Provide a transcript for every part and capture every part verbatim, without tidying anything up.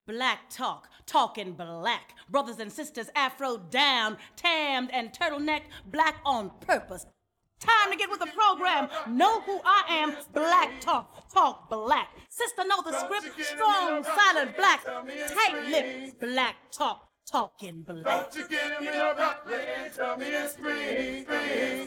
Black talk, talking black. Brothers and sisters, afro down, tammed and turtleneck, black on purpose. Time to get with the program. Know who I am. Black talk, talk black. Sister, know the script. Strong, silent, black. Tight lipped, black talk, talking black. Don't you give me a broccoli and tell me it's green, green, green.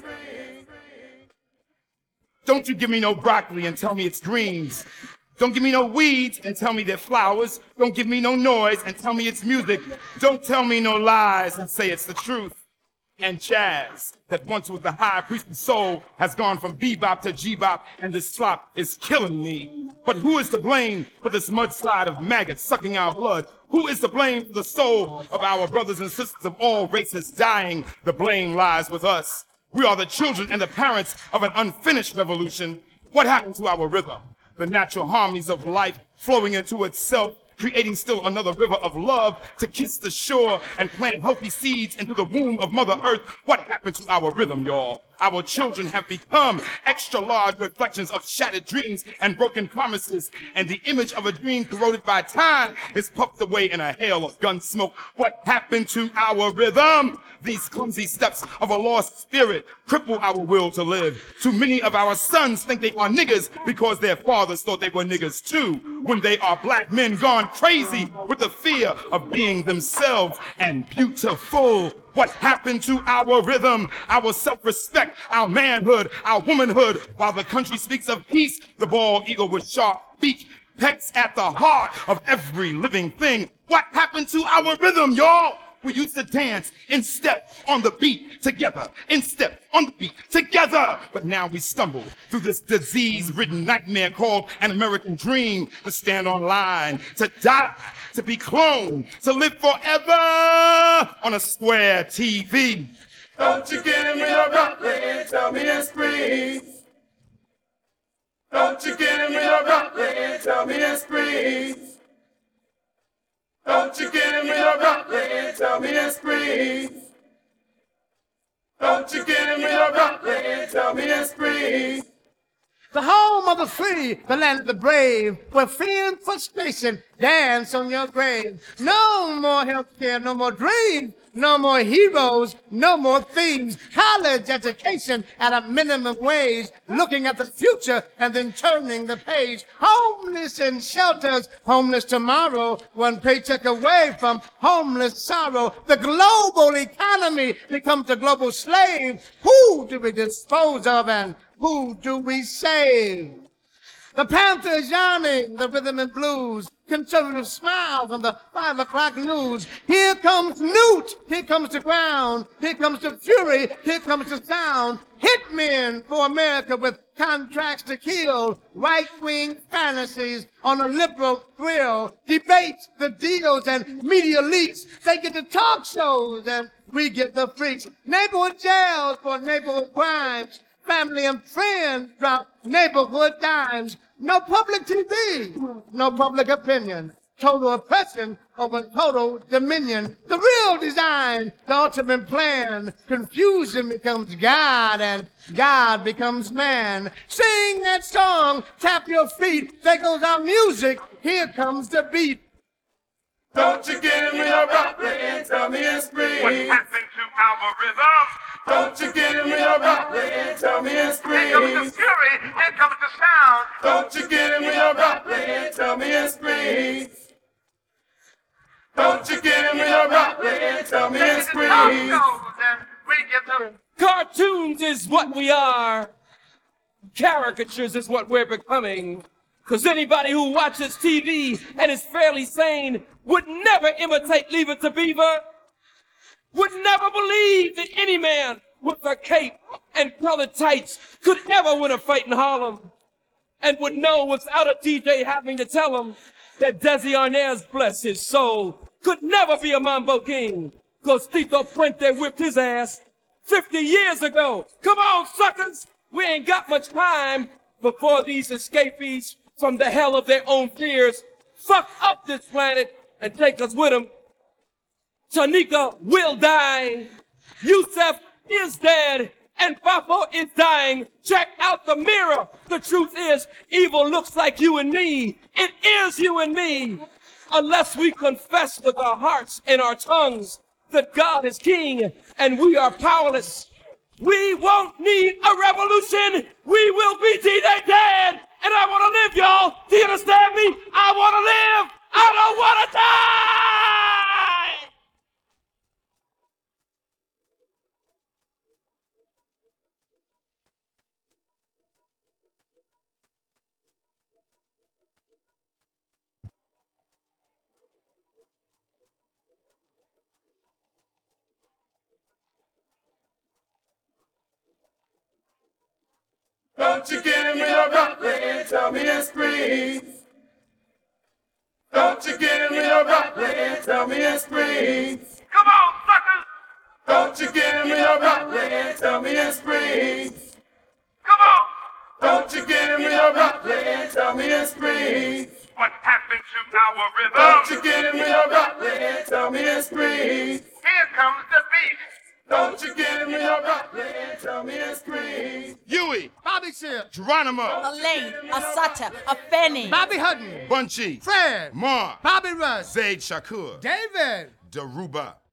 Don't you give me no broccoli and tell me it's greens. Don't give me no weeds and tell me they're flowers. Don't give me no noise and tell me it's music. Don't tell me no lies and say it's the truth. And jazz, that once was the high priest of soul, has gone from bebop to G-bop, and this slop is killing me. But who is to blame for this mudslide of maggots sucking our blood? Who is to blame for the soul of our brothers and sisters of all races dying? The blame lies with us. We are the children and the parents of an unfinished revolution. What happened to our rhythm? The natural harmonies of life flowing into itself, creating still another river of love to kiss the shore and plant healthy seeds into the womb of Mother Earth. What happened to our rhythm, y'all? Our children have become extra large reflections of shattered dreams and broken promises, and the image of a dream corroded by time is puffed away in a hail of gun smoke. What happened to our rhythm? These clumsy steps of a lost spirit cripple our will to live. Too many of our sons think they are niggers because their fathers thought they were niggers too, when they are black men gone crazy with the fear of being themselves and beautiful. What happened to our rhythm, our self-respect, our manhood, our womanhood? While the country speaks of peace, the bald eagle with sharp beak pecks at the heart of every living thing. What happened to our rhythm, y'all? We used to dance in step on the beat together, in step on the beat together. But now we stumble through this disease-ridden nightmare called an American dream, to stand on line, to die, to be cloned, to live forever on a square T V. Don't you give me a broccoli and tell me it's green. Don't you give me a broccoli and tell me it's green. Don't you give me a broccoli and tell me it's green. Don't you give me a broccoli and tell me it's green. The home of the free, the land of the brave, where fear and frustration dance on your grave. No more health care, no more dreams, no more heroes, no more thieves. College education at a minimum wage, looking at the future and then turning the page. Homeless in shelters, homeless tomorrow, one paycheck away from homeless sorrow. The global economy becomes a global slave. Who do we dispose of and who do we save? The Panthers yawning, the rhythm and blues, conservative smiles on the five o'clock news. Here comes Newt, here comes the ground, here comes the fury, here comes the sound. Hitmen for America with contracts to kill, right-wing fantasies on a liberal grill, debates, the deals, and media leaks. They get the talk shows and we get the freaks. Neighborhood jails for neighborhood crimes. Family and friends drop neighborhood dimes. No public T V, no public opinion. Total oppression over total dominion. The real design, the ultimate plan. Confusion becomes God and God becomes man. Sing that song, tap your feet. There goes our music, here comes the beat. Don't you give me a broccoli and tell me it's green. What happened to our rhythm? Don't you give me a broccoli and tell me it's green. Here comes the fury, here comes the sound. Don't you give me a broccoli and tell me it's green. Don't you give me a broccoli and tell me it's green. Cartoons is what we are. Caricatures is what we're becoming. Because anybody who watches T V and is fairly sane would never imitate Leave It to Beaver, would never believe that any man with a cape and colored tights could ever win a fight in Harlem, and would know without a D J having to tell him that Desi Arnaz, bless his soul, could never be a Mambo King, because Tito Puente whipped his ass fifty years ago. Come on, suckers! We ain't got much time before these escapees from the hell of their own fears fuck up this planet and take us with them. Tanika will die. Yusef is dead. And Bafo is dying. Check out the mirror. The truth is, evil looks like you and me. It is you and me. unless we confess with our hearts and our tongues that God is king and we are powerless. We won't need a revolution. We will be D-Day dead. And I want to live, y'all. Do you understand me? I want to live. I don't want to die. Don't you give me a rock and tell me it's green. Don't you give me a rock and tell me it's green. Come on, suckers! Don't you give me a rock and tell me it's green. Come on! Don't you give me a rock and tell me it's green. What happened to our rhythm? Don't you give me a rock and tell me it's green. Here comes the beat. Don't you give me a rock and tell me it's green. Huey, Bobby Seale, Geronimo, Elaine, Asata, Afeni, Bobby Hutton, Bunchy, Fred, Mark, Bobby Russ, Zaid Shakur, David, Daruba.